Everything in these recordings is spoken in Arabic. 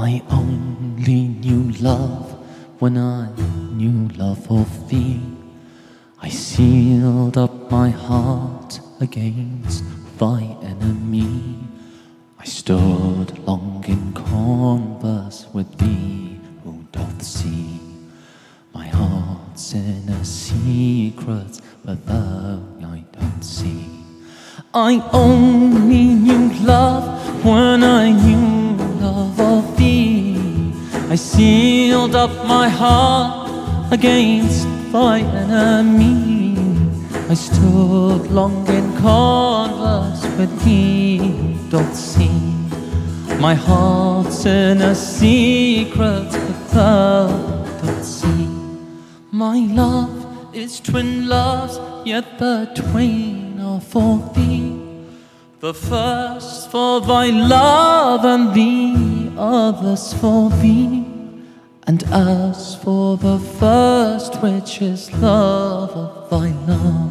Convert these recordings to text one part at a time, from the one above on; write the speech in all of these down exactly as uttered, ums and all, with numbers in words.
I only knew love when I knew love of thee. I sealed up my heart against thy enemy. I stood long in converse with thee who doth see my heart's inner secrets, but thou I don't see. I only knew love when I knew love of thee. I sealed up my heart against thy enemy. I stood long in converse with thee who doth see my heart's inner secrets, but thou doth see. My love is twin loves, yet the twain are for thee. The first for thy love, and the others for thee. And as for the first, which is love of thy love,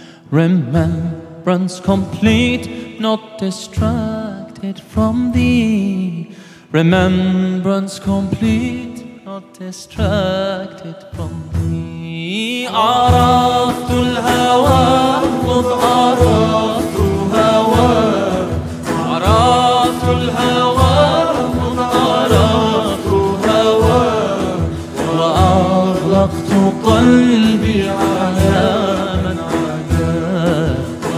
remembrance complete, not distracted from thee. Remembrance complete, not distracted from thee. عرفت الهوى مذ عرفت هوى. عرفت الهوى مذ عرفت هوى. وأغلقت قلبي على من عدا.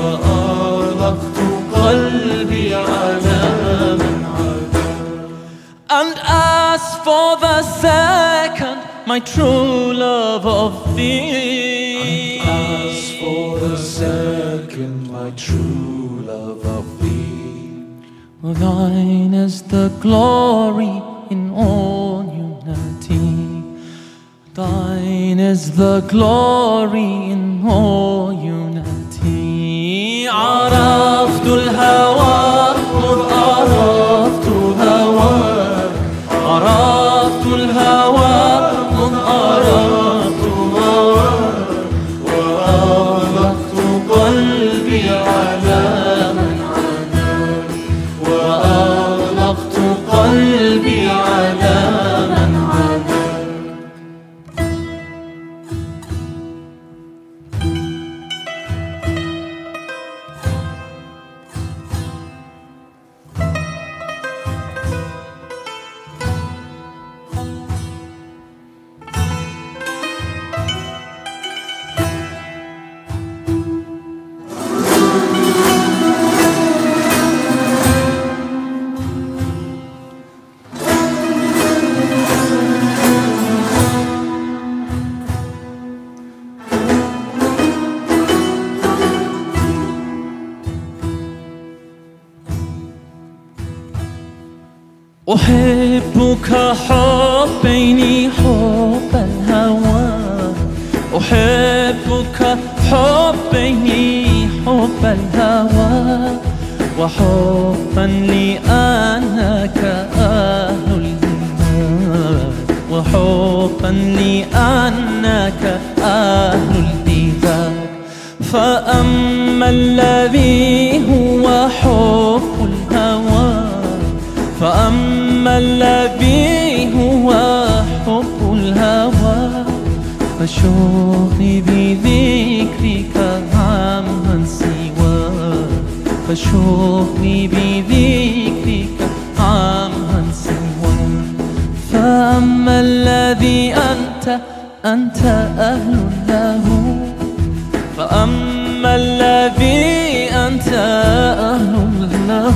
وأغلقت قلبي على من عدا. And as for the second, my true love of thee. And as for the second, my true love of thee. Thine is the glory in all unity. Thine is the glory in all unity. عرفت الهوى مذ عرفت هوى. عرفت الهوى مذ عرفت هوى. وأغلقت قلبي على من عدا. وأغلقت قلبي على من عدا. أحبك حبين حب الهوى. أحبك حبين حب الهوى. وحبا لأنك أهل الإيمان. وحبا لأنك أهل الإيمان. فأما الذي هو حب الهوى. فأما الذي هو حب الهوى. فشغلي بذكرك عمن سواك. فشغلي بذكرك عمن سواك. فأما الذي أنت أنت أهل له. فأما الذي أنت أهل له.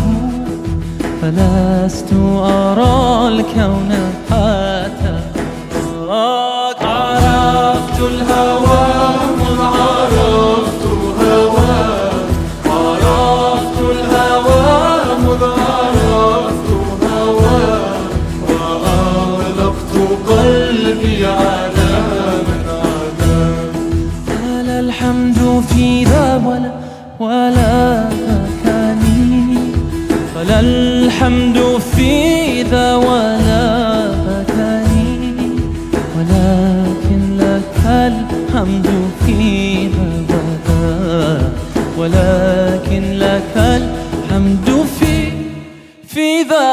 فلست أرى الكون حتى أراك. عرفت الهوى مذ عرفت هوى. عرفت الهوى مذ عرفت هوى. وأغلقت قلبي على من عدا. فلا الحمد في ذا ولا ولا مكاني. فلا الحمد في ذا ولا مكاني. ولكن لك الحمد في ذا ولا. ولكن لك الحمد في في ذا